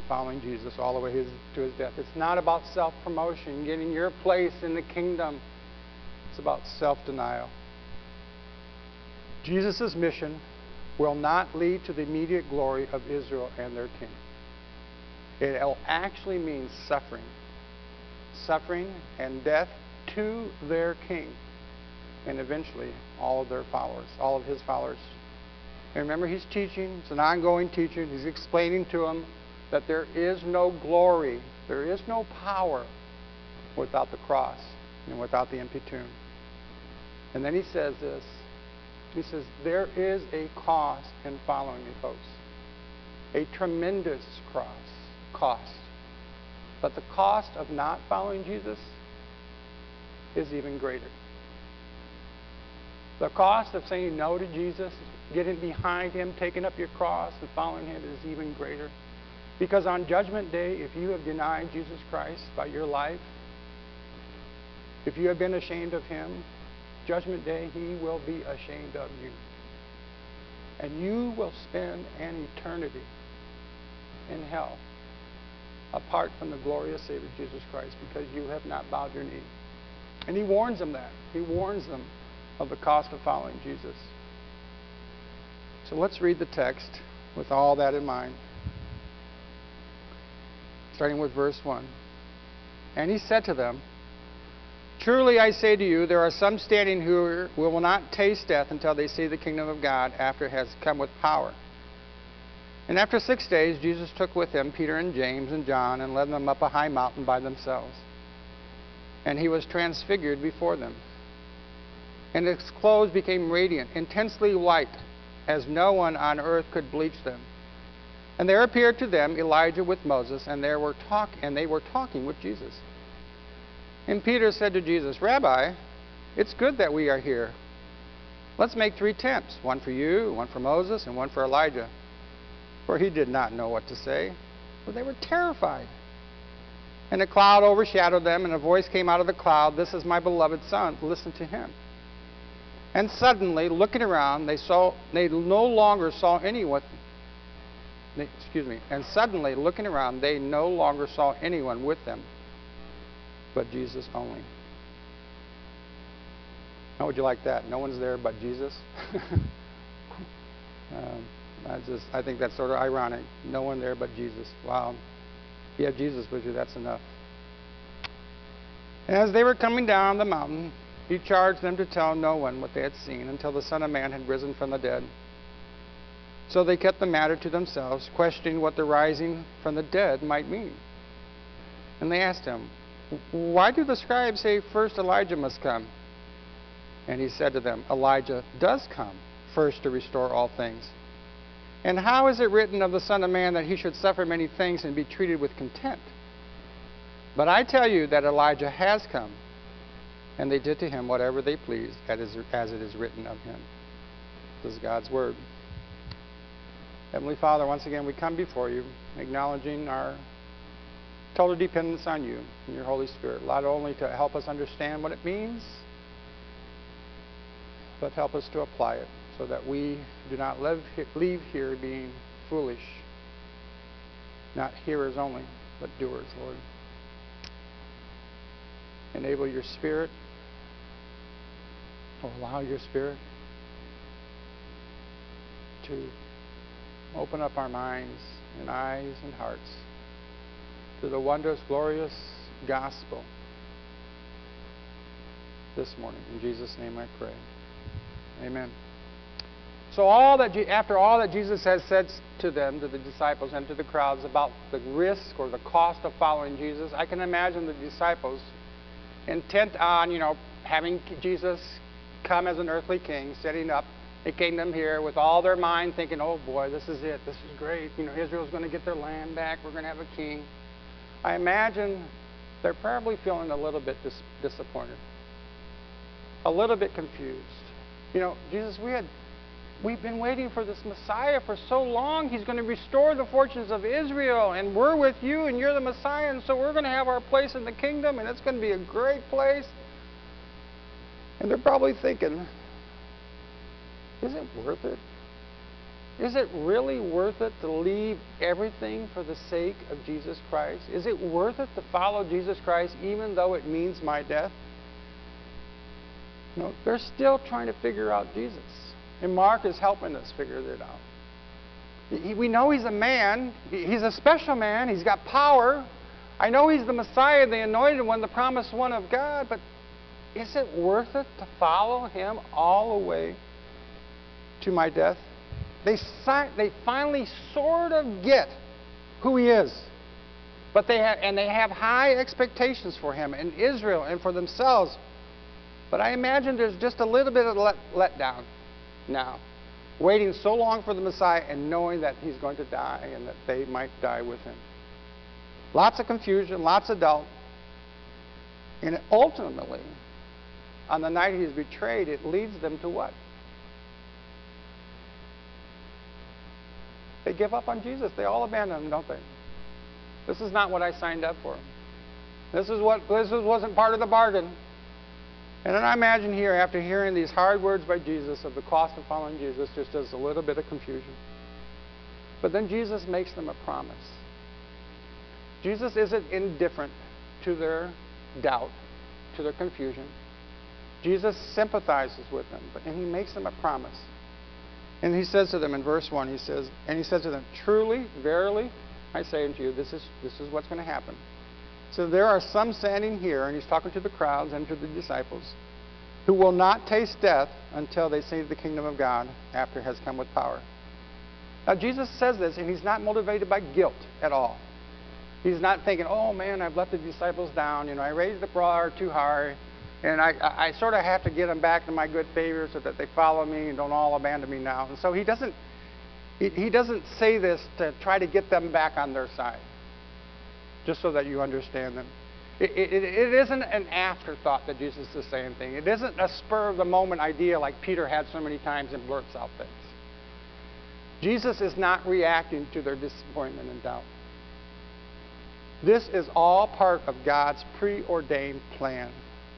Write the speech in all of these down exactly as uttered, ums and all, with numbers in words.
following Jesus all the way his, to his death. It's not about self-promotion, getting your place in the kingdom. It's about self-denial. Jesus' mission will not lead to the immediate glory of Israel and their king. It will actually mean suffering. Suffering and death to their king. And eventually, all of their followers, all of his followers. And remember, he's teaching. It's an ongoing teaching. He's explaining to them that there is no glory, there is no power without the cross and without the empty tomb. And then he says this. He says, there is a cost in following me, folks. A tremendous cross, cost. But the cost of not following Jesus is even greater. The cost of saying no to Jesus, getting behind him, taking up your cross and following him is even greater. Because on Judgment Day, if you have denied Jesus Christ by your life, if you have been ashamed of him, Judgment Day, he will be ashamed of you. And you will spend an eternity in hell apart from the glorious Savior Jesus Christ because you have not bowed your knee. And he warns them that. He warns them of the cost of following Jesus. So let's read the text with all that in mind. Starting with verse one. And he said to them, truly I say to you, there are some standing who will not taste death until they see the kingdom of God after it has come with power. And after six days, Jesus took with him Peter and James and John and led them up a high mountain by themselves. And he was transfigured before them. And his clothes became radiant, intensely white, as no one on earth could bleach them. And there appeared to them Elijah with Moses, and they were talk and they were talking with Jesus. And Peter said to Jesus, Rabbi, it's good that we are here. Let's make three tents, one for you, one for Moses, and one for Elijah. For he did not know what to say, for they were terrified. And a cloud overshadowed them, and a voice came out of the cloud, this is my beloved Son, listen to him. And suddenly, looking around, they saw they no longer saw anyone. They, excuse me. And suddenly, looking around, they no longer saw anyone with them, but Jesus only. How would you like that? No one's there but Jesus. um, I just I think that's sort of ironic. No one there but Jesus. Wow. If you have Jesus with you, that's enough. And as they were coming down the mountain, he charged them to tell no one what they had seen until the Son of Man had risen from the dead. So they kept the matter to themselves, questioning what the rising from the dead might mean. And they asked him, why do the scribes say first Elijah must come? And he said to them, Elijah does come first to restore all things. And how is it written of the Son of Man that he should suffer many things and be treated with contempt? But I tell you that Elijah has come, and they did to him whatever they pleased, as it is written of him. This is God's word. Heavenly Father, once again we come before you, acknowledging our total dependence on you and your Holy Spirit, not only to help us understand what it means, but help us to apply it so that we do not live, leave here being foolish, not hearers only, but doers, Lord. Enable your Spirit, or allow your Spirit to open up our minds and eyes and hearts to the wondrous, glorious gospel this morning. In Jesus' name I pray. Amen. So all that, after all that Jesus has said to them, to the disciples and to the crowds about the risk or the cost of following Jesus, I can imagine the disciples intent on, you know, having Jesus come as an earthly king, setting up a kingdom here with all their mind thinking, oh boy, this is it, this is great. You know, Israel's going to get their land back, we're going to have a king. I imagine they're probably feeling a little bit dis disappointed, a little bit confused. You know, Jesus, we had, we've been waiting for this Messiah for so long. He's going to restore the fortunes of Israel, and we're with you, and you're the Messiah, and so we're going to have our place in the kingdom, and it's going to be a great place. And they're probably thinking, is it worth it? Is it really worth it to leave everything for the sake of Jesus Christ? Is it worth it to follow Jesus Christ even though it means my death? No, they're still trying to figure out Jesus. And Mark is helping us figure it out. He, we know he's a man. He's a special man. He's got power. I know he's the Messiah, the anointed one, the promised one of God, but is it worth it to follow him all the way to my death? They, si- they finally sort of get who he is. But they have, and they have high expectations for him and Israel and for themselves. But I imagine there's just a little bit of let, letdown now. Waiting so long for the Messiah and knowing that he's going to die and that they might die with him. Lots of confusion, lots of doubt. And ultimately, on the night he is betrayed, it leads them to what? They give up on Jesus. They all abandon him, don't they? This is not what I signed up for. This is what this wasn't part of the bargain. And then I imagine here, after hearing these hard words by Jesus of the cost of following Jesus, just as a little bit of confusion. But then Jesus makes them a promise. Jesus isn't indifferent to their doubt, to their confusion. Jesus sympathizes with them, and he makes them a promise. And he says to them in verse one, he says, and he says to them, truly, verily, I say unto you, this is, this is what's going to happen. So there are some standing here, and he's talking to the crowds and to the disciples, who will not taste death until they see the kingdom of God after it has come with power. Now Jesus says this, and he's not motivated by guilt at all. He's not thinking, oh man, I've let the disciples down. You know, I raised the bar too high, and I, I, I sort of have to get them back in my good favor so that they follow me and don't all abandon me now. And so he doesn't, he, he doesn't say this to try to get them back on their side, just so that you understand them. It, it, it isn't an afterthought that Jesus is saying things. It isn't a spur-of-the-moment idea like Peter had so many times and blurts out things. Jesus is not reacting to their disappointment and doubt. This is all part of God's preordained plan.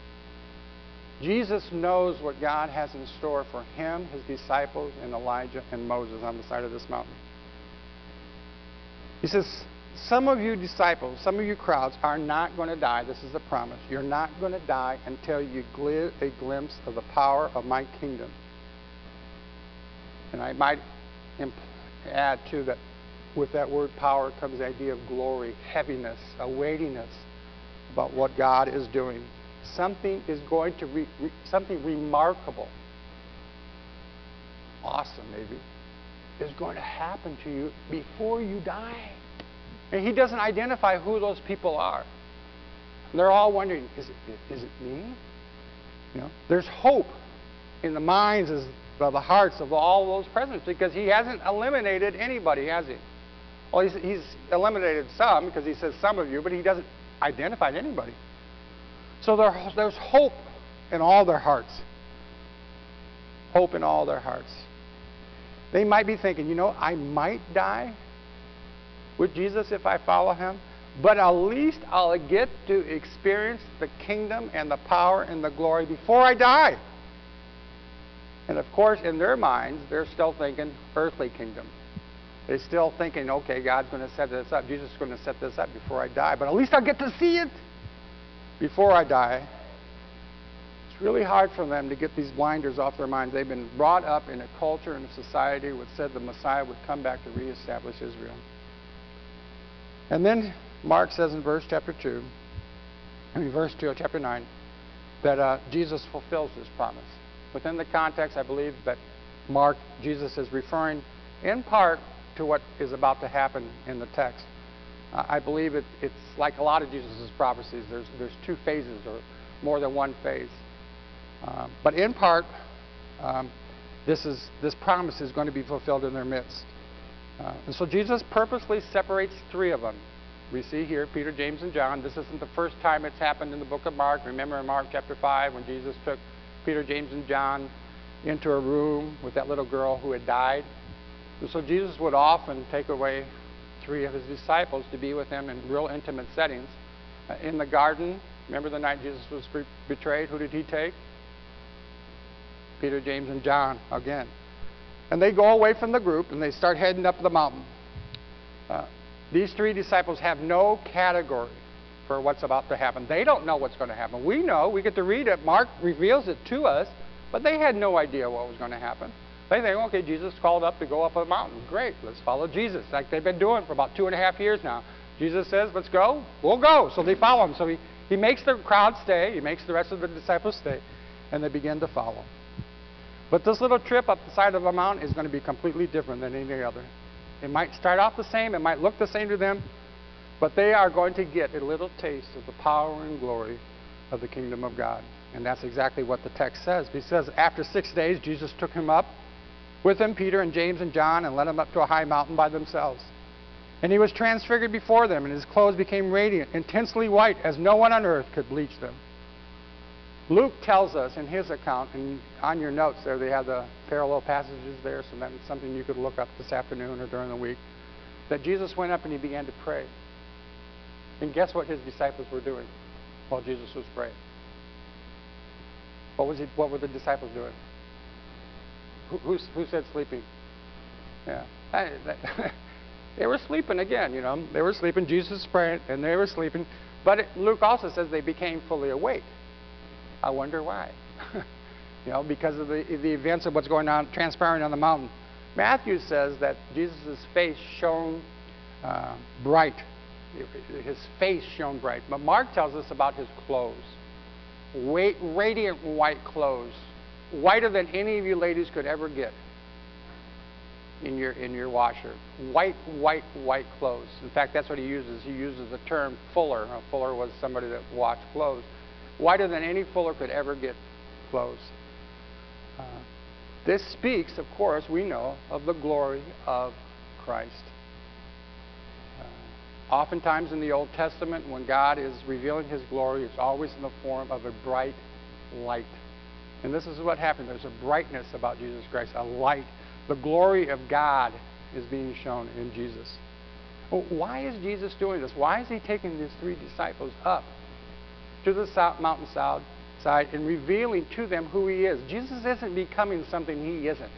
Jesus knows what God has in store for him, his disciples, and Elijah and Moses on the side of this mountain. He says, some of you disciples, some of you crowds are not going to die. This is a promise. You're not going to die until you get a glimpse of the power of my kingdom. And I might imp- add, too, that with that word power comes the idea of glory, heaviness, a weightiness about what God is doing. Something is going to, re- re- something remarkable, awesome maybe, is going to happen to you before you die. And he doesn't identify who those people are. And they're all wondering, is it, is it me? You know, there's hope in the minds of the hearts of all those present because he hasn't eliminated anybody, has he? Well, he's, he's eliminated some because he says some of you, but he doesn't identify anybody. So there, there's hope in all their hearts. Hope in all their hearts. They might be thinking, you know, I might die with Jesus if I follow him, but at least I'll get to experience the kingdom and the power and the glory before I die. And of course, in their minds, they're still thinking earthly kingdom. They're still thinking, okay, God's going to set this up. Jesus is going to set this up before I die, but at least I'll get to see it before I die. It's really hard for them to get these blinders off their minds. They've been brought up in a culture and a society which said the Messiah would come back to reestablish Israel. And then Mark says in verse chapter two, I mean verse two of chapter nine, that uh, Jesus fulfills this promise. Within the context, I believe that Mark, Jesus is referring in part to what is about to happen in the text. Uh, I believe it, it's like a lot of Jesus' prophecies. There's, there's two phases or more than one phase. Um, but in part, um, this, is, this promise is going to be fulfilled in their midst. Uh, and so Jesus purposely separates three of them. We see here Peter, James, and John. This isn't the first time it's happened in the book of Mark. Remember in Mark chapter five when Jesus took Peter, James, and John into a room with that little girl who had died. And so Jesus would often take away three of his disciples to be with him in real intimate settings. Uh, in the garden, remember the night Jesus was be- betrayed? Who did he take? Peter, James, and John again. And they go away from the group, and they start heading up the mountain. Uh, these three disciples have no category for what's about to happen. They don't know what's going to happen. We know. We get to read it. Mark reveals it to us, but they had no idea what was going to happen. They think, okay, Jesus called up to go up a mountain. Great, let's follow Jesus, like they've been doing for about two and a half years now. Jesus says, let's go. We'll go. So they follow him. So he, he makes the crowd stay. He makes the rest of the disciples stay, and they begin to follow. But this little trip up the side of the mountain is going to be completely different than any other. It might start off the same, it might look the same to them, but they are going to get a little taste of the power and glory of the kingdom of God. And that's exactly what the text says. He says, after six days, Jesus took him up, with him Peter and James and John, and led them up to a high mountain by themselves. And he was transfigured before them, and his clothes became radiant, intensely white, as no one on earth could bleach them. Luke tells us in his account, and on your notes there they have the parallel passages there, so that's something you could look up this afternoon or during the week, that Jesus went up and he began to pray. And guess what his disciples were doing while Jesus was praying? What was he, what were the disciples doing? Who, who, who said sleeping? Yeah. I, that, they were sleeping again, you know. They were sleeping. Jesus was praying, and they were sleeping. But it, Luke also says they became fully awake. I wonder why. You know, because of the, the events of what's going on, transpiring on the mountain. Matthew says that Jesus' face shone uh, bright. His face shone bright. But Mark tells us about his clothes. Wait, radiant white clothes. Whiter than any of you ladies could ever get in your, in your washer. White, white, white clothes. In fact, that's what he uses. He uses the term fuller. A fuller was somebody that washed clothes. Whiter than any fuller could ever get clothes. Uh, this speaks, of course, we know, of the glory of Christ. Uh, oftentimes in the Old Testament, when God is revealing his glory, it's always in the form of a bright light. And this is what happened. There's a brightness about Jesus Christ, a light. The glory of God is being shown in Jesus. Well, why is Jesus doing this? Why is he taking these three disciples up to the south, mountain side and revealing to them who he is? Jesus isn't becoming something he isn't.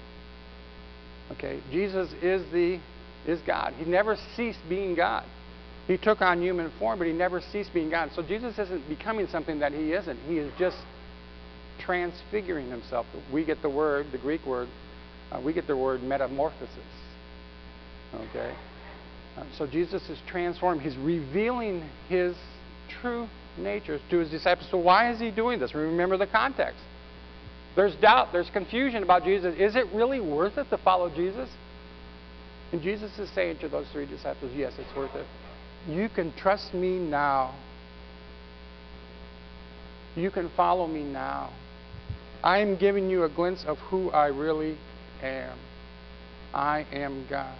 Okay, Jesus is the is God. He never ceased being God. He took on human form, but he never ceased being God. So Jesus isn't becoming something that he isn't. He is just transfiguring himself. We get the word, the Greek word, uh, we get the word metamorphosis. Okay, uh, so Jesus is transformed. He's revealing his true nature to his disciples. So why is he doing this? Remember the context. There's doubt, there's confusion about Jesus. Is it really worth it to follow Jesus? And Jesus is saying to those three disciples, yes, it's worth it. You can trust me now. You can follow me now. I am giving you a glimpse of who I really am. I am God.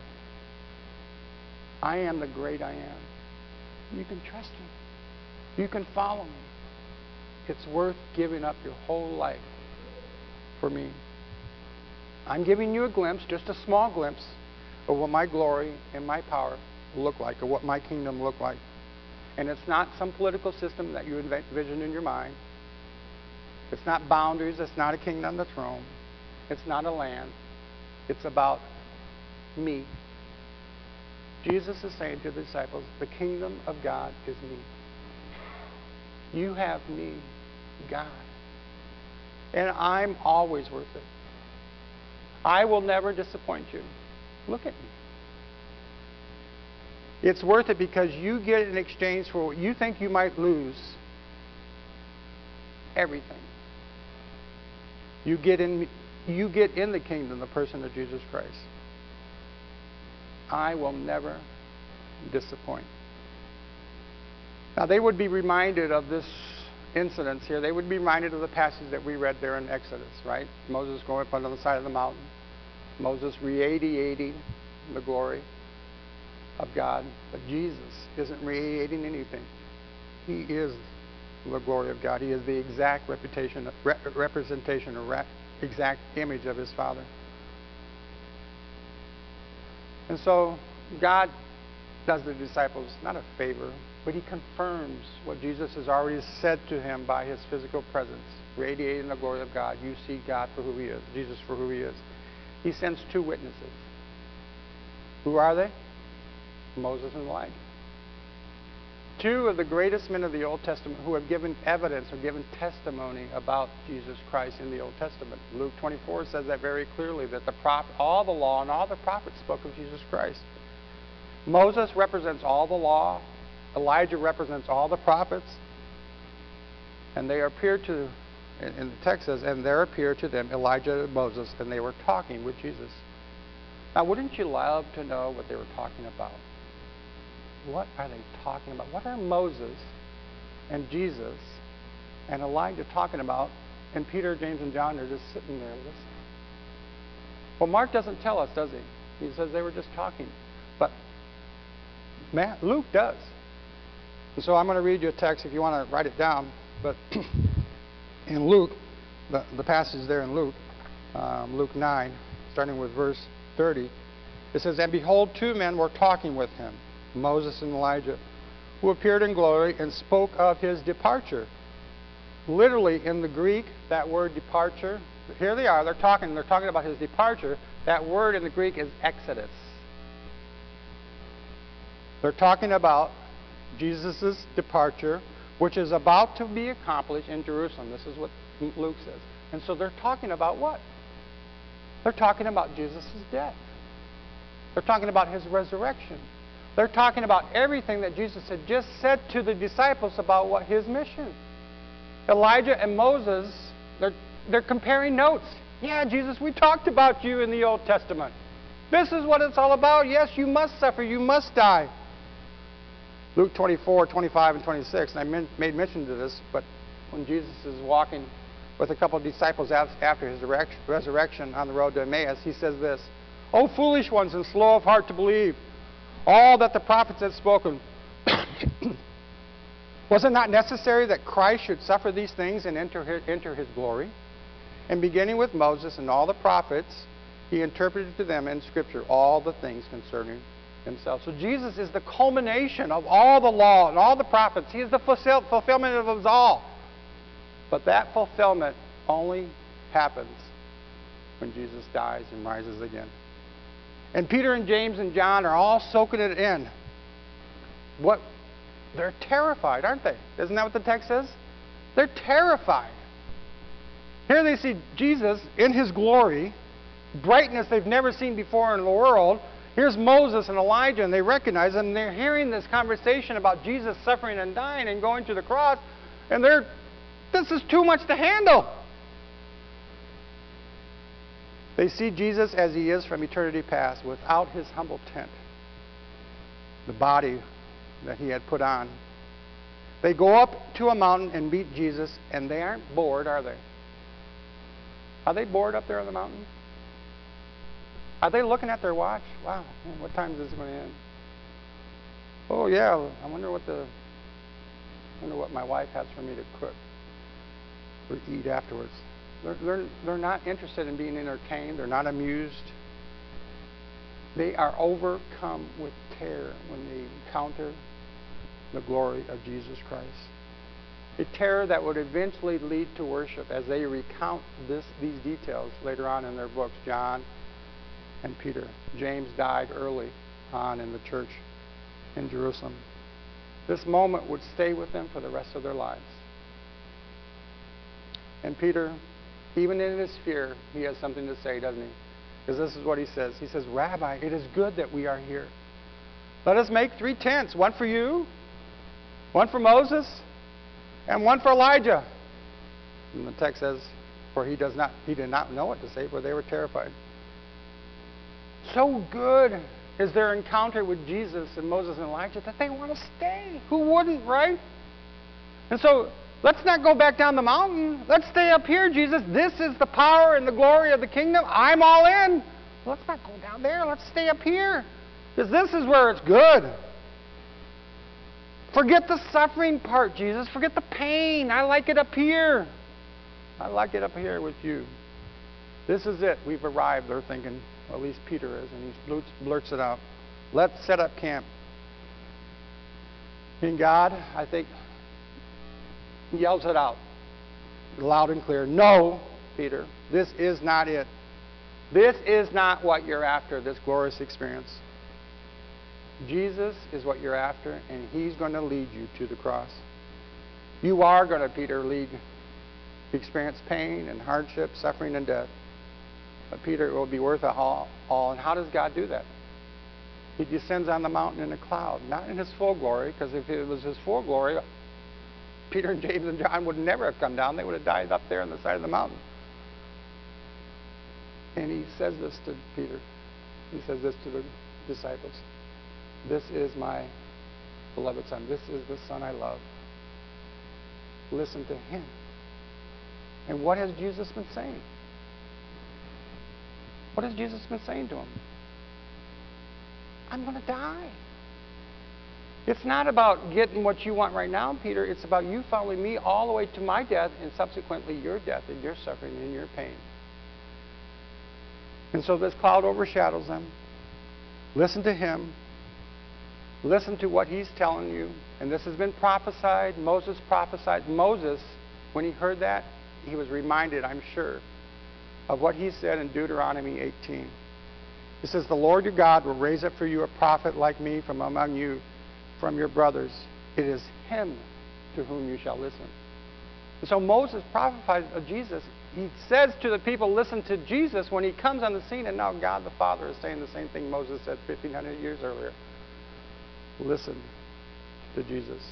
I am the great I am. You can trust me. You can follow me. It's worth giving up your whole life for me. I'm giving you a glimpse, just a small glimpse, of what my glory and my power look like, or what my kingdom look like. And it's not some political system that you envision in your mind. It's not boundaries. It's not a king on the throne. It's not a land. It's about me. Jesus is saying to the disciples, the kingdom of God is me. You have me, God. And I'm always worth it. I will never disappoint you. Look at me. It's worth it because you get in exchange for what you think you might lose, everything. You get in, you get in the kingdom, the person of Jesus Christ. I will never disappoint. Now, they would be reminded of this incident here. They would be reminded of the passage that we read there in Exodus, right? Moses going up on the side of the mountain. Moses radiating the glory of God. But Jesus isn't radiating anything. He is the glory of God. He is the exact reputation, rep representation or rep exact image of his Father. And so God does the disciples not a favor, but he confirms what Jesus has already said to him by his physical presence, radiating the glory of God. You see God for who he is, Jesus for who he is. He sends two witnesses. Who are they? Moses and Elijah. Two of the greatest men of the Old Testament who have given evidence or given testimony about Jesus Christ in the Old Testament. Luke twenty-four says that very clearly, that the prophet, all the law and all the prophets spoke of Jesus Christ. Moses represents all the law. Elijah represents all the prophets. And they appear to, and the text says, and there appeared to them Elijah and Moses, and they were talking with Jesus. Now, wouldn't you love to know what they were talking about? What are they talking about? What are Moses and Jesus and Elijah talking about? And Peter, James, and John are just sitting there listening. Well, Mark doesn't tell us, does he? He says they were just talking. But Matt, Luke does. And so I'm going to read you a text if you want to write it down. But in Luke, the, the passage there in Luke, um, Luke nine, starting with verse thirty, it says, and behold, two men were talking with him, Moses and Elijah, who appeared in glory and spoke of his departure. Literally, in the Greek, that word departure, here they are, they're talking, they're talking about his departure. That word in the Greek is exodus. They're talking about Jesus' departure, which is about to be accomplished in Jerusalem. This is what Luke says. And so they're talking about what? They're talking about Jesus' death. They're talking about his resurrection. They're talking about everything that Jesus had just said to the disciples about what his mission. Elijah and Moses, they're, they're comparing notes. Yeah, Jesus, we talked about you in the Old Testament. This is what it's all about. Yes, you must suffer. You must die. Luke twenty-four, twenty-five, and twenty-six, and I men- made mention to this, but when Jesus is walking with a couple of disciples after his resurrection on the road to Emmaus, he says this, O foolish ones and slow of heart to believe all that the prophets had spoken. Was it not necessary that Christ should suffer these things and enter his, enter his glory? And beginning with Moses and all the prophets, he interpreted to them in Scripture all the things concerning himself. So Jesus is the culmination of all the law and all the prophets. He is the fulfill, fulfillment of us all. But that fulfillment only happens when Jesus dies and rises again. And Peter and James and John are all soaking it in. What? They're terrified, aren't they? Isn't that what the text says? They're terrified. Here they see Jesus in his glory, brightness they've never seen before in the world. Here's Moses and Elijah, and they recognize him, and they're hearing this conversation about Jesus suffering and dying and going to the cross, and they're, this is too much to handle. They see Jesus as he is from eternity past, without his humble tent, the body that he had put on. They go up to a mountain and meet Jesus, and they aren't bored, are they? Are they bored up there on the mountain? Are they looking at their watch? Wow, man, what time is this going to end? Oh yeah, I wonder what the, I wonder what my wife has for me to cook or eat afterwards. They're, they're, they're not interested in being entertained. They're not amused. They are overcome with terror when they encounter the glory of Jesus Christ. A terror that would eventually lead to worship, as they recount this, these details later on in their books, John and Peter. James died early on in the church in Jerusalem. This moment would stay with them for the rest of their lives. And Peter, even in his fear, he has something to say, doesn't he? Because this is what he says. He says, Rabbi, it is good that we are here. Let us make three tents, one for you, one for Moses, and one for Elijah. And the text says, for he does not, he did not know what to say, for they were terrified. So good is their encounter with Jesus and Moses and Elijah that they want to stay. Who wouldn't, right? And so, let's not go back down the mountain. Let's stay up here, Jesus. This is the power and the glory of the kingdom. I'm all in. Let's not go down there. Let's stay up here. Because this is where it's good. Forget the suffering part, Jesus. Forget the pain. I like it up here. I like it up here with you. This is it. We've arrived. They're thinking, well, at least Peter is, and he blurts, blurts it out. Let's set up camp. And God, I think, yells it out loud and clear. No, Peter, this is not it. This is not what you're after, this glorious experience. Jesus is what you're after, and He's going to lead you to the cross. You are going to, Peter, lead, experience pain and hardship, suffering and death. But Peter, it will be worth it all. all. And how does God do that? He descends on the mountain in a cloud, not in His full glory, because if it was His full glory, Peter and James and John would never have come down. They would have died up there on the side of the mountain. And He says this to Peter. He says this to the disciples. This is my beloved Son. This is the Son I love. Listen to Him. And what has Jesus been saying? What has Jesus been saying to him? I'm going to die. It's not about getting what you want right now, Peter. It's about you following me all the way to my death and subsequently your death and your suffering and your pain. And so this cloud overshadows them. Listen to Him. Listen to what He's telling you. And this has been prophesied. Moses prophesied. Moses, when he heard that, he was reminded, I'm sure, of what he said in Deuteronomy eighteen. It says, the Lord your God will raise up for you a prophet like me from among you, from your brothers. It is Him to whom you shall listen. And so Moses prophesied of Jesus. He says to the people, listen to Jesus when He comes on the scene, and now God the Father is saying the same thing Moses said fifteen hundred years earlier. Listen to Jesus.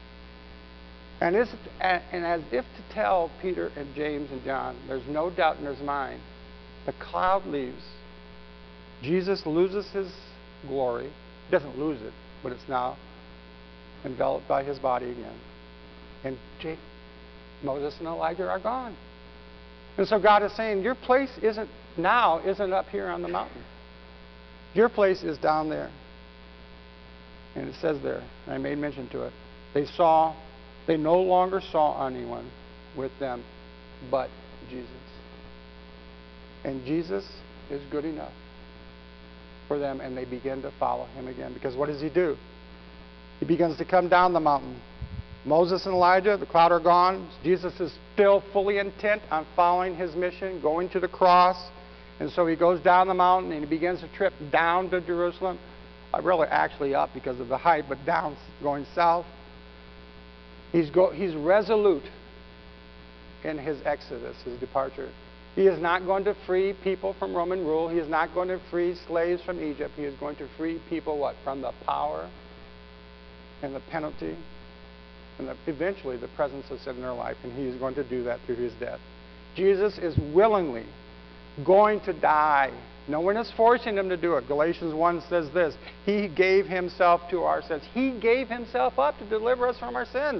And, it's, and as if to tell Peter and James and John, there's no doubt in his mind, the cloud leaves. Jesus loses His glory. He doesn't lose it, but it's now enveloped by His body again. And J- Moses and Elijah are gone. And so God is saying, your place isn't now, isn't up here on the mountain. Your place is down there. And it says there, and I made mention to it, they saw, they no longer saw anyone with them but Jesus. And Jesus is good enough for them, and they begin to follow Him again. Because what does He do? He begins to come down the mountain. Moses and Elijah, the cloud are gone. Jesus is still fully intent on following His mission, going to the cross. And so He goes down the mountain and He begins to trip down to Jerusalem. Uh, really actually up because of the height, but down going south. He's, go, he's resolute in His exodus, His departure. He is not going to free people from Roman rule. He is not going to free slaves from Egypt. He is going to free people, what? From the power and the penalty and the, eventually the presence of sin in their life. And He is going to do that through His death. Jesus is willingly going to die. No one is forcing Him to do it. Galatians one says this. He gave Himself to our sins. He gave Himself up to deliver us from our sins.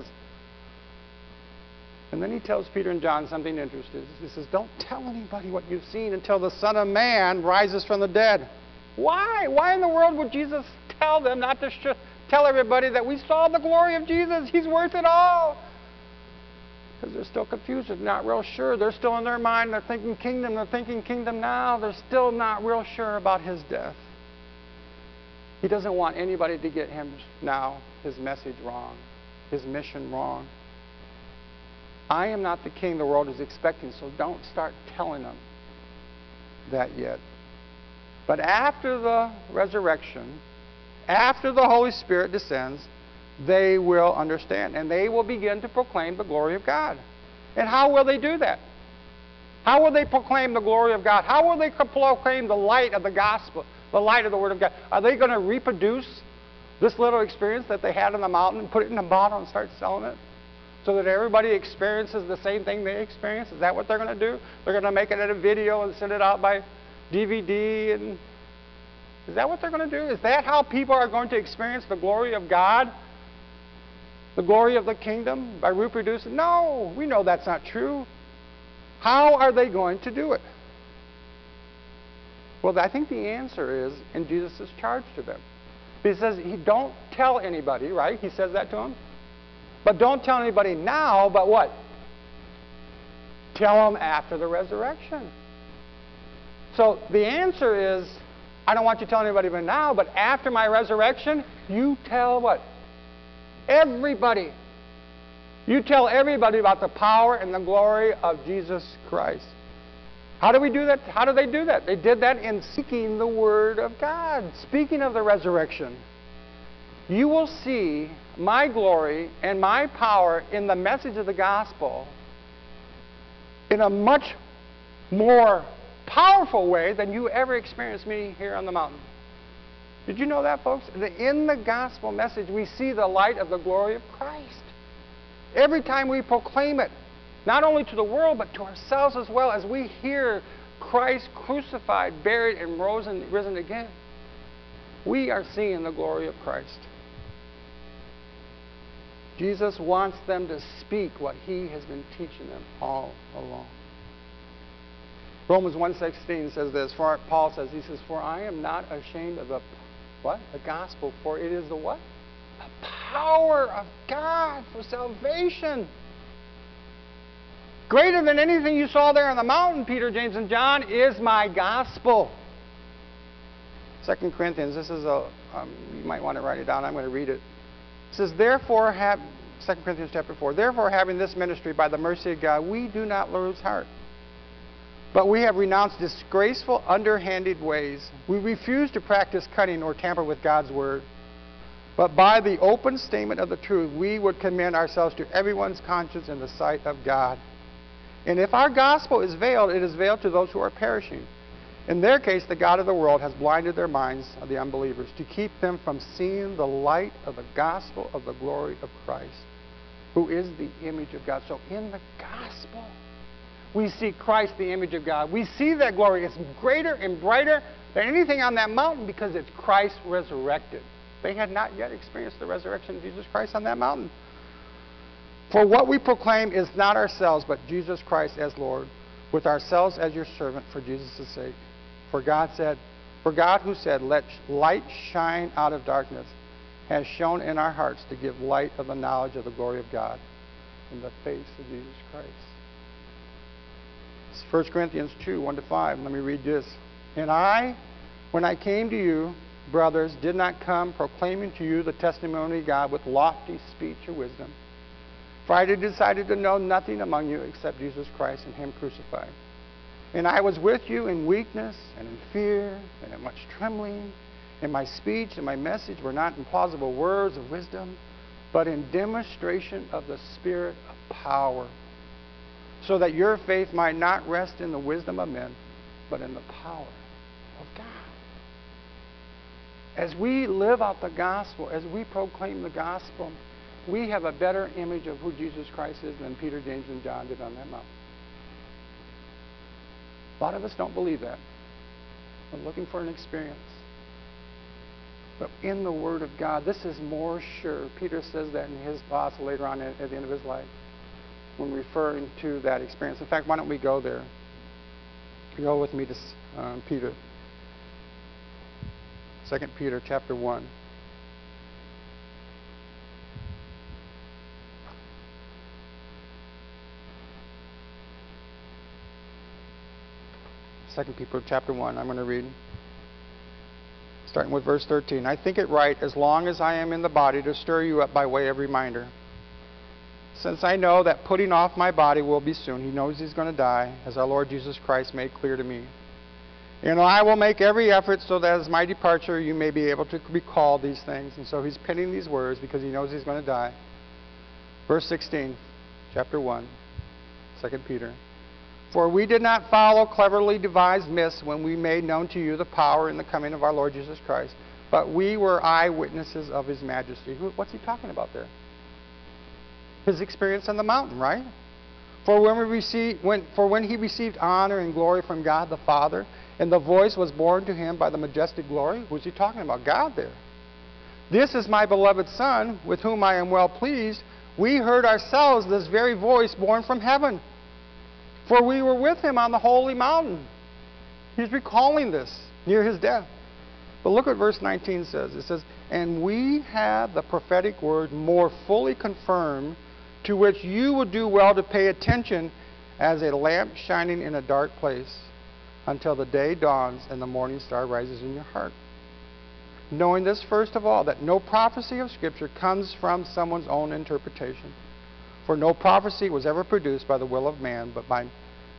And then He tells Peter and John something interesting. He says, don't tell anybody what you've seen until the Son of Man rises from the dead. Why? Why in the world would Jesus tell them not to sh- tell everybody that we saw the glory of Jesus? He's worth it all. Because they're still confused. They're not real sure. They're still in their mind. They're thinking kingdom. They're thinking kingdom now. They're still not real sure about His death. He doesn't want anybody to get Him now, His message wrong, His mission wrong. I am not the king the world is expecting, so don't start telling them that yet. But after the resurrection, after the Holy Spirit descends, they will understand, and they will begin to proclaim the glory of God. And how will they do that? How will they proclaim the glory of God? How will they proclaim the light of the gospel, the light of the Word of God? Are they going to reproduce this little experience that they had on the mountain and put it in a bottle and start selling it so that everybody experiences the same thing they experienced? Is that what they're going to do? They're going to make it in a video and send it out by D V D? And is that what they're going to do? Is that how people are going to experience the glory of God? The glory of the kingdom? By reproducing? No, we know that's not true. How are they going to do it? Well, I think the answer is in Jesus' charge to them. He says, he don't tell anybody, right? He says that to them. But don't tell anybody now, but what? Tell them after the resurrection. So the answer is, I don't want you to tell anybody but now, but after my resurrection, you tell what? Everybody. You tell everybody about the power and the glory of Jesus Christ. How do we do that? How do they do that? They did that in seeking the Word of God. Speaking of the resurrection, you will see my glory and my power in the message of the gospel in a much more powerful way than you ever experienced me here on the mountain. Did you know that, folks? In the gospel message, we see the light of the glory of Christ. Every time we proclaim it, not only to the world, but to ourselves as well, as we hear Christ crucified, buried, and risen, risen again, we are seeing the glory of Christ. Jesus wants them to speak what He has been teaching them all along. Romans one sixteen says this, for Paul says, he says, for I am not ashamed of the, what? The gospel, for it is the what? The power of God for salvation. Greater than anything you saw there on the mountain, Peter, James, and John, is my gospel. Second Corinthians, this is a, um, you might want to write it down. I'm going to read it. It says, therefore, have, Second Corinthians chapter four, therefore, having this ministry by the mercy of God, we do not lose heart. But we have renounced disgraceful, underhanded ways. We refuse to practice cunning or tamper with God's word. But by the open statement of the truth, we would commend ourselves to everyone's conscience in the sight of God. And if our gospel is veiled, it is veiled to those who are perishing. In their case, the God of the world has blinded their minds of the unbelievers to keep them from seeing the light of the gospel of the glory of Christ, who is the image of God. So in the gospel, we see Christ, the image of God. We see that glory. It's greater and brighter than anything on that mountain because it's Christ resurrected. They had not yet experienced the resurrection of Jesus Christ on that mountain. For what we proclaim is not ourselves, but Jesus Christ as Lord, with ourselves as your servant for Jesus' sake. For God said, for God who said, let light shine out of darkness, has shone in our hearts to give light of the knowledge of the glory of God in the face of Jesus Christ. It's First Corinthians two, one to five. Let me read this. And I, when I came to you, brothers, did not come proclaiming to you the testimony of God with lofty speech or wisdom. For I had decided to know nothing among you except Jesus Christ and Him crucified. And I was with you in weakness and in fear and in much trembling. And my speech and my message were not in plausible words of wisdom, but in demonstration of the Spirit of power, so that your faith might not rest in the wisdom of men, but in the power of God. As we live out the gospel, as we proclaim the gospel, we have a better image of who Jesus Christ is than Peter, James, and John did on that mountain. A lot of us don't believe that. We're looking for an experience. But in the Word of God, this is more sure. Peter says that in his gospel later on at, at the end of his life when referring to that experience. In fact, why don't we go there? Go with me to um, Peter. Second Peter chapter one. Second Peter chapter one, I'm going to read, starting with verse thirteen. I think it right, as long as I am in the body, to stir you up by way of reminder. Since I know that putting off my body will be soon, he knows he's going to die, as our Lord Jesus Christ made clear to me. And I will make every effort so that as my departure you may be able to recall these things. And so he's penning these words because he knows he's going to die. Verse sixteen, chapter one, Second Peter. For we did not follow cleverly devised myths when we made known to you the power and the coming of our Lord Jesus Christ, but we were eyewitnesses of His majesty. What's he talking about there? His experience on the mountain, right? For when we received, when, for when he received honor and glory from God the Father, and the voice was borne to him by the majestic glory, who's he talking about? God there. This is my beloved Son, with whom I am well pleased. We heard ourselves this very voice borne from heaven. For we were with him on the holy mountain. He's recalling this near his death. But look what verse nineteen says. It says, and we have the prophetic word more fully confirmed, to which you would do well to pay attention as a lamp shining in a dark place, until the day dawns and the morning star rises in your heart. Knowing this first of all, that no prophecy of Scripture comes from someone's own interpretation. For no prophecy was ever produced by the will of man, but by,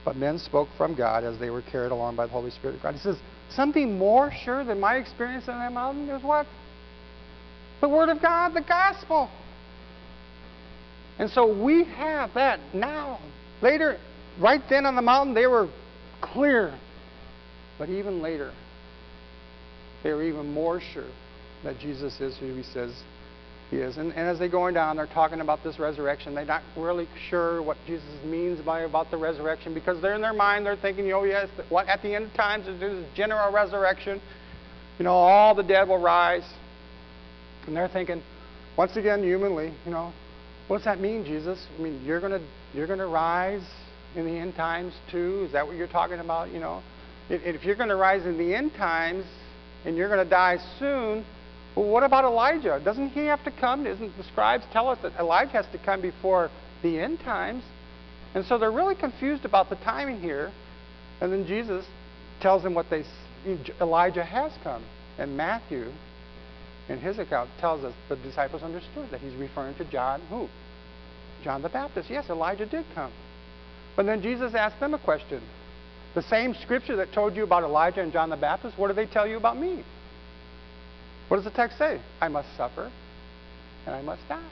but men spoke from God as they were carried along by the Holy Spirit of God. He says, something more sure than my experience on that mountain is what? The Word of God, the gospel. And so we have that now. Later, right then on the mountain, they were clear. But even later, they were even more sure that Jesus is who He says He is. And, and as they're going down, they're talking about this resurrection. They're not really sure what Jesus means by about the resurrection, because they're in their mind, they're thinking, oh yes, what at the end of times there's this general resurrection. You know, all the dead will rise. And they're thinking, once again, humanly, you know, what's that mean, Jesus? I mean, you're gonna you're gonna rise in the end times too? Is that what you're talking about? You know, if, if you're going to rise in the end times and you're going to die soon, well, what about Elijah? Doesn't he have to come? Doesn't the scribes tell us that Elijah has to come before the end times? And so they're really confused about the timing here. And then Jesus tells them what they Elijah has come. And Matthew, in his account, tells us the disciples understood that he's referring to John, who? John the Baptist. Yes, Elijah did come. But then Jesus asked them a question. The same scripture that told you about Elijah and John the Baptist, what do they tell you about me? What does the text say? I must suffer and I must die.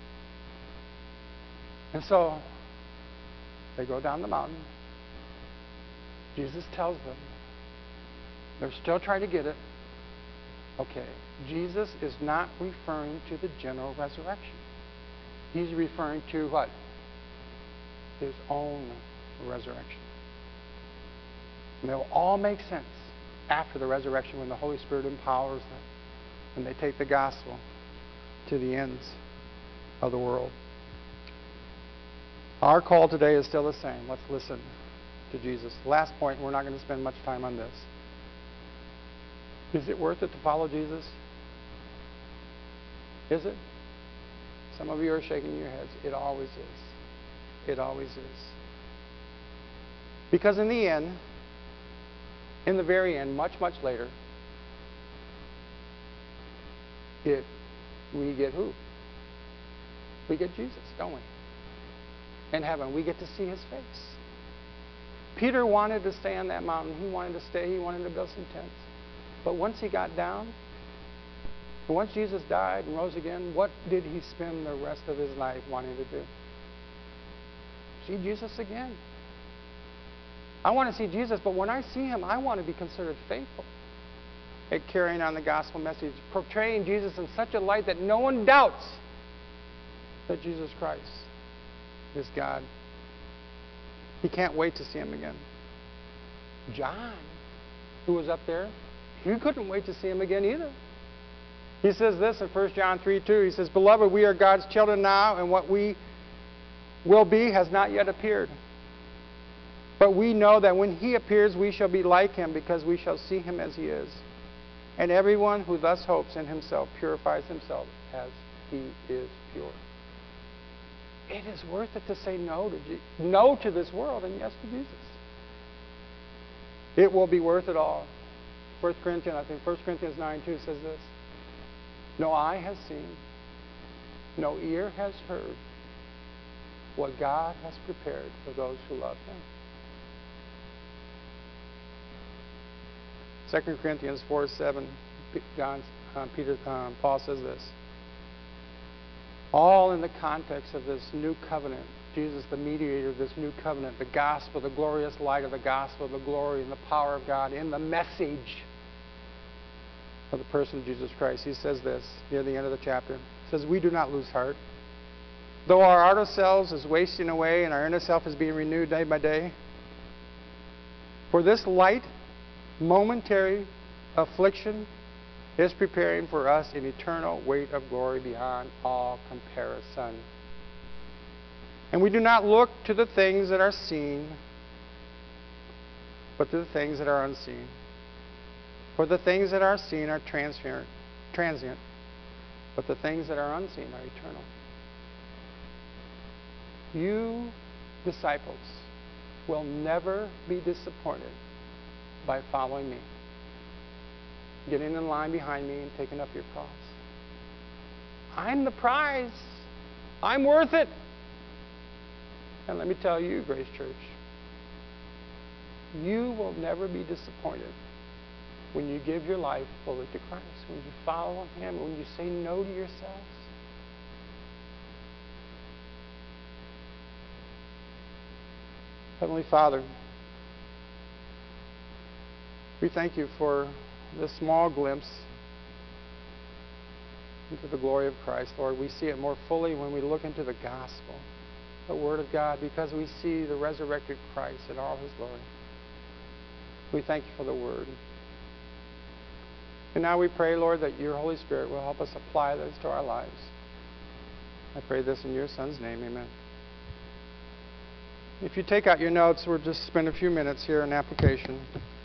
And so they go down the mountain. Jesus tells them. They're still trying to get it. Okay, Jesus is not referring to the general resurrection. He's referring to what? His own resurrection. And they'll all make sense after the resurrection when the Holy Spirit empowers them and they take the gospel to the ends of the world. Our call today is still the same. Let's listen to Jesus. Last point, we're not going to spend much time on this. Is it worth it to follow Jesus? Is it? Some of you are shaking your heads. It always is. It always is. Because in the end, in the very end, much, much later, it, we get who? We get Jesus, don't we? In heaven, we get to see His face. Peter wanted to stay on that mountain. He wanted to stay. He wanted to build some tents. But once he got down, and once Jesus died and rose again, what did he spend the rest of his life wanting to do? See Jesus again. I want to see Jesus, but when I see Him, I want to be considered faithful at carrying on the gospel message, portraying Jesus in such a light that no one doubts that Jesus Christ is God. He can't wait to see Him again. John, who was up there, he couldn't wait to see Him again either. He says this in First John three two. He says, Beloved, we are God's children now, and what we will be has not yet appeared. But we know that when He appears, we shall be like Him, because we shall see Him as He is. And everyone who thus hopes in himself purifies himself as he is pure. It is worth it to say no to, Je- no to this world and yes to Jesus. It will be worth it all. First Corinthians, I think First Corinthians nine two says this. No eye has seen, no ear has heard what God has prepared for those who love Him. Second Corinthians four seven, John, uh, Peter, um, Paul says this. All in the context of this new covenant. Jesus, the mediator of this new covenant, the gospel, the glorious light of the gospel, the glory and the power of God in the message of the person of Jesus Christ. He says this near the end of the chapter. He says, we do not lose heart. Though our outer selves is wasting away and our inner self is being renewed day by day. For this light, momentary affliction is preparing for us an eternal weight of glory beyond all comparison. And we do not look to the things that are seen, but to the things that are unseen. For the things that are seen are transient, transient, but the things that are unseen are eternal. You, disciples, will never be disappointed by following me, getting in line behind me and taking up your cross. I'm the prize. I'm worth it. And let me tell you, Grace Church, You will never be disappointed when you give your life fully to Christ, when you follow Him, when you say no to yourselves. Heavenly Father, we thank you for this small glimpse into the glory of Christ. Lord, we see it more fully when we look into the gospel, the Word of God, because we see the resurrected Christ in all His glory. We thank you for the Word. And now we pray, Lord, that your Holy Spirit will help us apply this to our lives. I pray this in your Son's name. Amen. If you take out your notes, we'll just spend a few minutes here in application.